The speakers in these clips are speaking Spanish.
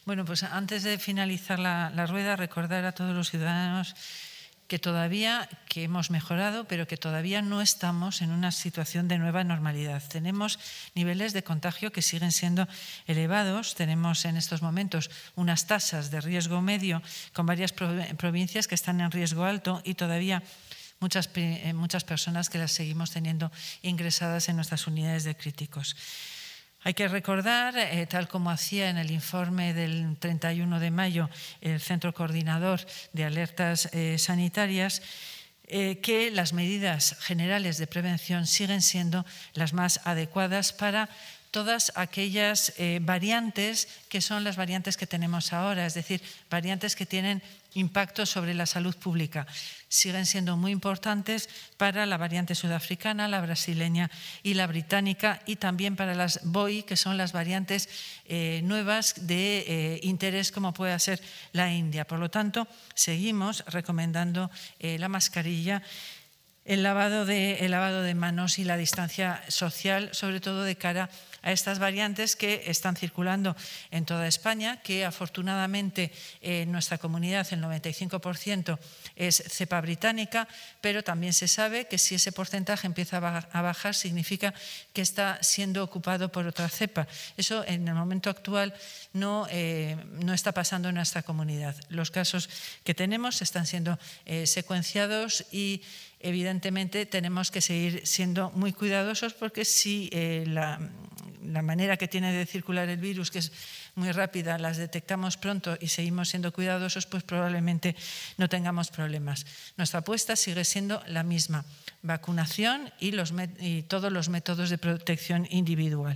Bueno, pues antes de finalizar la rueda, recordar a todos los ciudadanos que hemos mejorado, pero que todavía no estamos en una situación de nueva normalidad. Tenemos niveles de contagio que siguen siendo elevados. Tenemos en estos momentos unas tasas de riesgo medio con varias provincias que están en riesgo alto y todavía muchas personas que las seguimos teniendo ingresadas en nuestras unidades de críticos. Hay que recordar, tal como hacía en el informe del 31 de mayo el Centro Coordinador de Alertas Sanitarias, que las medidas generales de prevención siguen siendo las más adecuadas para todas aquellas variantes que son las variantes que tenemos ahora, es decir, variantes que tienen impacto sobre la salud pública. Siguen siendo muy importantes para la variante sudafricana, la brasileña y la británica, y también para las BOI, que son las variantes nuevas de interés, como puede ser la India. Por lo tanto, seguimos recomendando la mascarilla, el lavado de manos y la distancia social, sobre todo de cara a estas variantes que están circulando en toda España, que afortunadamente en nuestra comunidad el 95% es cepa británica, pero también se sabe que si ese porcentaje empieza a bajar significa que está siendo ocupado por otra cepa. Eso en el momento actual no está pasando en nuestra comunidad. Los casos que tenemos están siendo secuenciados y evidentemente tenemos que seguir siendo muy cuidadosos porque si la manera que tiene de circular el virus, que es muy rápida, las detectamos pronto y seguimos siendo cuidadosos, pues probablemente no tengamos problemas. Nuestra apuesta sigue siendo la misma: vacunación y todos los métodos de protección individual.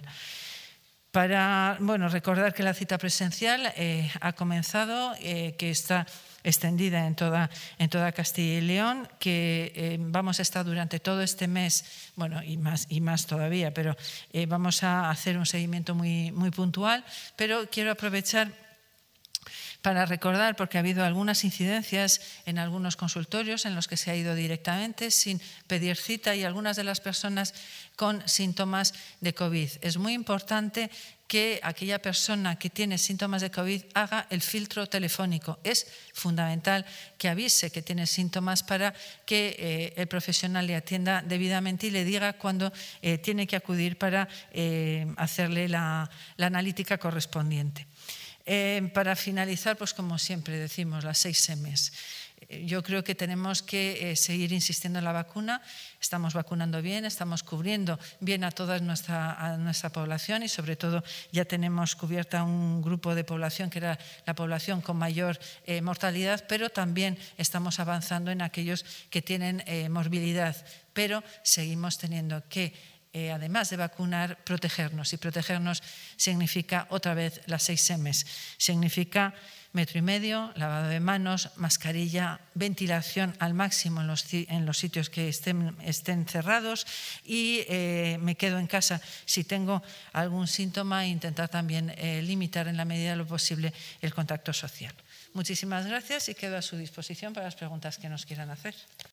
Recordar que la cita presencial ha comenzado, que está extendida en toda Castilla y León, que vamos a estar durante todo este mes, y más todavía, pero vamos a hacer un seguimiento muy puntual. Pero quiero aprovechar para recordar, porque ha habido algunas incidencias en algunos consultorios en los que se ha ido directamente sin pedir cita y algunas de las personas con síntomas de COVID. Es muy importante que aquella persona que tiene síntomas de COVID haga el filtro telefónico. Es fundamental que avise que tiene síntomas para que el profesional le atienda debidamente y le diga cuándo tiene que acudir para hacerle la analítica correspondiente. Para finalizar, pues como siempre decimos, las 6 M's. Yo creo que tenemos que seguir insistiendo en la vacuna. Estamos vacunando bien, estamos cubriendo bien a toda nuestra población y sobre todo ya tenemos cubierta un grupo de población que era la población con mayor mortalidad, pero también estamos avanzando en aquellos que tienen morbilidad, pero seguimos teniendo que además de vacunar, protegernos. Y protegernos significa otra vez las 6 M's. Significa 1,5 metros, lavado de manos, mascarilla, ventilación al máximo en los sitios que estén cerrados y me quedo en casa si tengo algún síntoma e intentar también limitar en la medida de lo posible el contacto social. Muchísimas gracias y quedo a su disposición para las preguntas que nos quieran hacer.